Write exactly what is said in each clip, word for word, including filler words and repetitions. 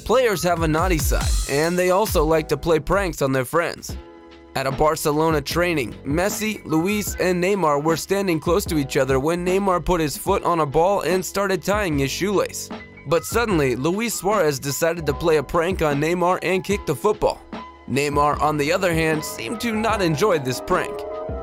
Players have a naughty side, and they also like to play pranks on their friends. At a Barcelona training, Messi, Luis, and Neymar were standing close to each other when Neymar put his foot on a ball and started tying his shoelace. But suddenly, Luis Suarez decided to play a prank on Neymar and kick the football. Neymar, on the other hand, seemed to not enjoy this prank.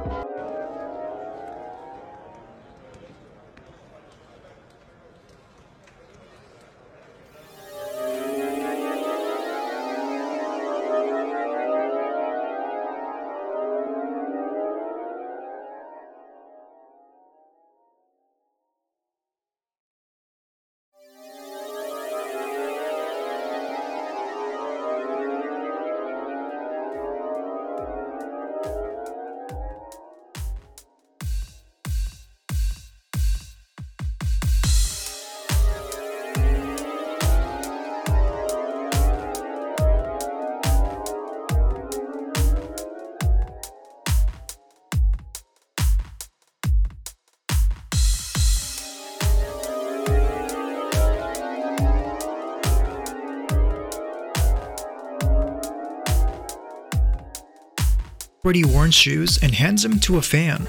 Already worn shoes and hands them to a fan.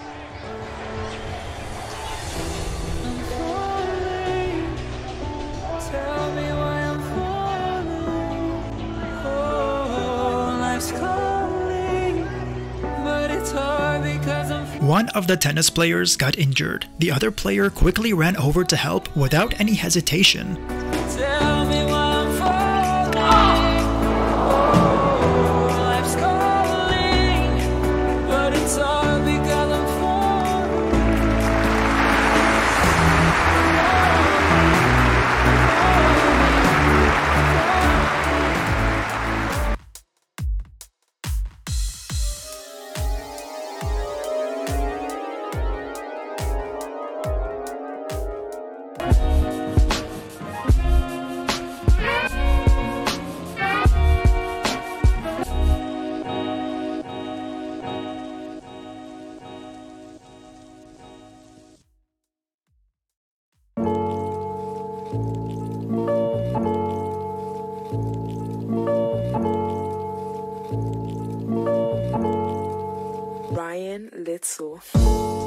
One of the tennis players got injured. The other player quickly ran over to help without any hesitation. Tell me why I'm falling. Ryan Litzel.